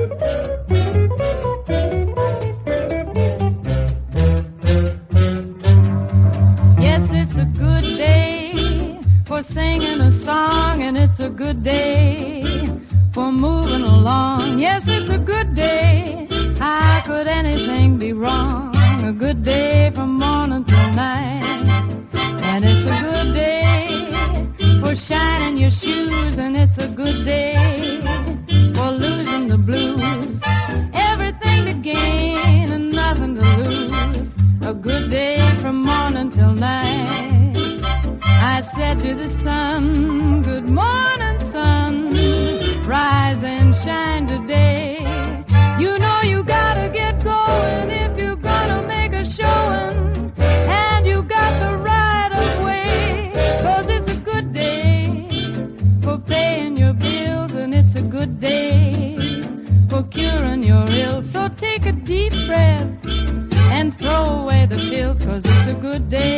Yes, it's a good day for singing a song, and it's a good day for moving along. Yes, it's a good day. How could anything be wrong? A good day from morning till night. And it's a good day for shining your shoes, and it's a good day for losing the blues. Everything to gain and nothing to lose. A good day from morning till night. I said to the sun, good morning, sun. Rise and shine today. You know you gotta get going if you're gonna make a showing. And you got the right of way, 'cause it's a good day for paying your bills, and it's a good day for curing your ills. So take a deep breath and throw away the pills, 'cause it's a good day